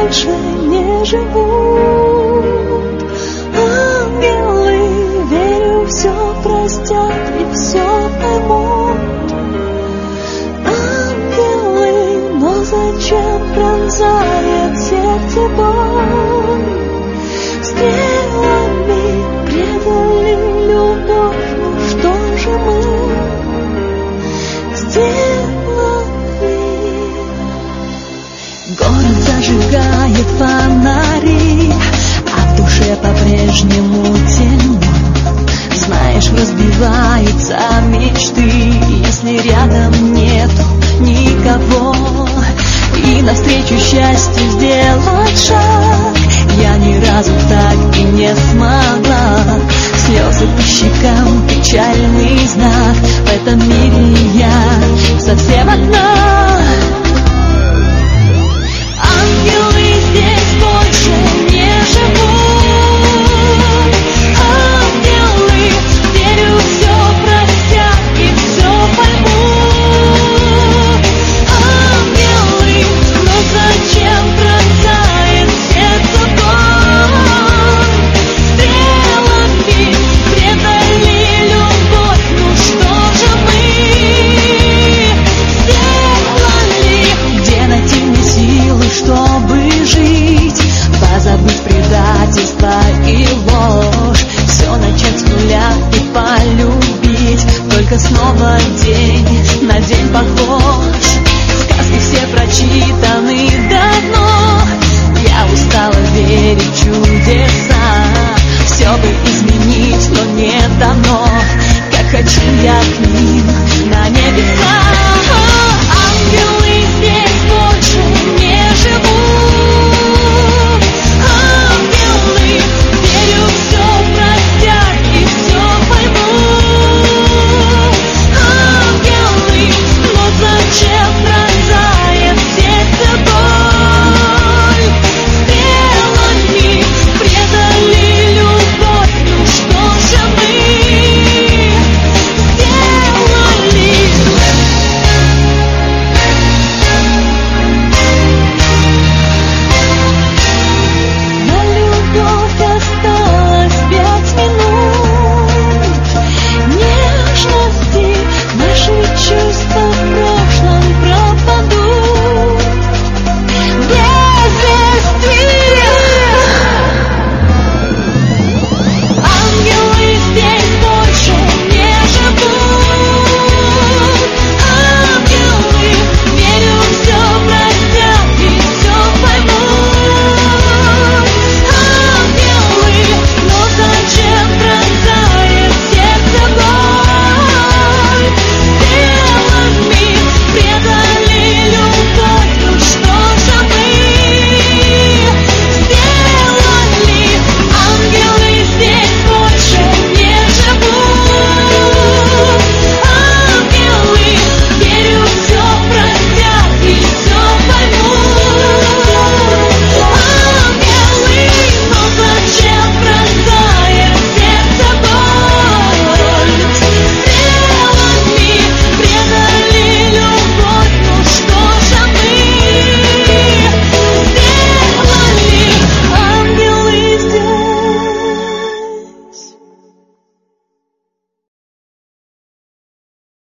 больше не живут. Ангелы, верю, все простят и все поймут. Ангелы, но зачем пронзает сердце боль? Стрелами предали любовь, ну что же мы сделали? Город зажигает фонари, а в душе по-прежнему темно. Знаешь, разбиваются мечты, если рядом нету никого. И навстречу счастью сделать шаг я ни разу так и не смогла. Слезы по щекам, печальный знак. В этом мире я совсем одна. Ангелы здесь больше не живут. Ангелы, верю, все простят и все поймут. Ангелы, но зачем пронзает сердце боль? Стрелами предали любовь, ну что же мы сделали? Где найти мне силы, чтобы жить, позабыть предательство и ложь, все начать с нуля и полюбить, только снова делать